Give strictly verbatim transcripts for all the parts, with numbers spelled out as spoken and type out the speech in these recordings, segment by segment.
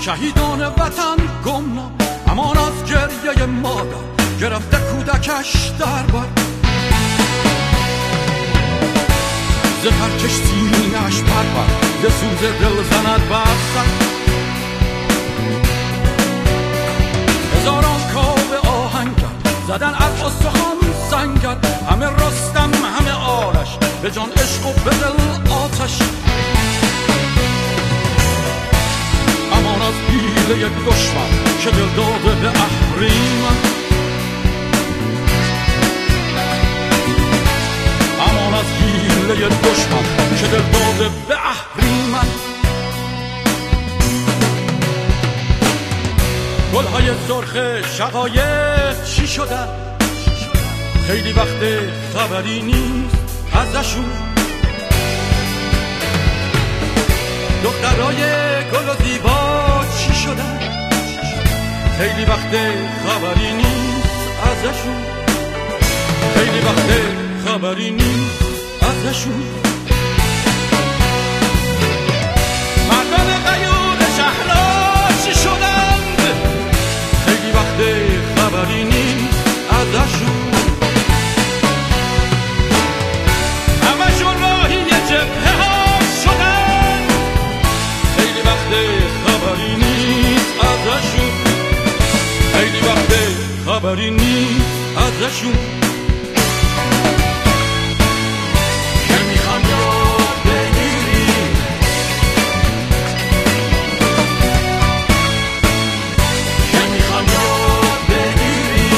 شهیدان وطن گمنام، امان از گریه مادر گرفته کودکش در بر. ز ترکش سینه‌اش پرور، ز سوز دل زند بر سر. هزاران کاوه آهنگر زدن از استخوان سنگر، همه رستم همه آرش، به جان عشق و به دل آتش. امان از حیله دشمن که دل داده به اهریمن. امان از حیله دشمن که دل داده به اهریمن. گلهای سرخ شقایق چی شدن؟ خیلی وقت خبری نیست ازشون. دخترای گل و زیبا چی شدن؟ خیلی وقت خبری نیست ازشون. خیلی وقت خبری نیست ازشون. مردم غیور شهرها چی شدند؟ خیلی وقت خبری نیست ازشون. همشون راهی جبهه ها شدن. خیلی وقت خبری نیست ازشون. خیلی وقت خبری نیست ازشون. که میخوام یاد بگیری، که میخوام یاد بگیری.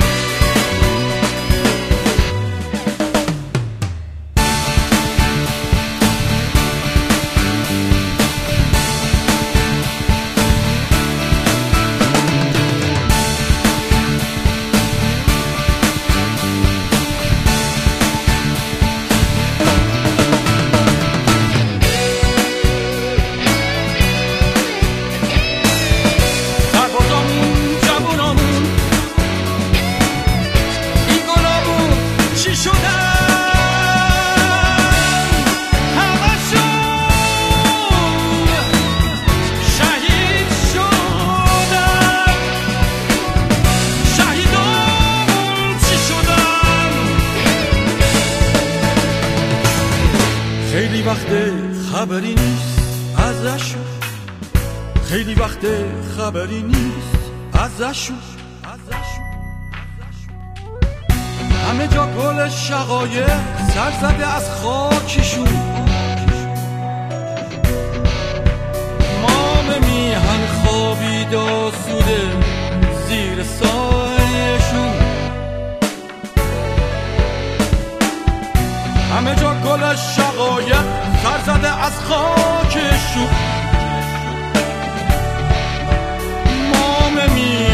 خیلی وقت خبری نیست ازشون. خیلی وقت خبری نیست ازشون. همه جا گل شقایق سر زده از خاکشون. مام میهن خوابید آسوده زیر سایشون. همه جا گل شقایق سر زده از خاکشون. مام میهن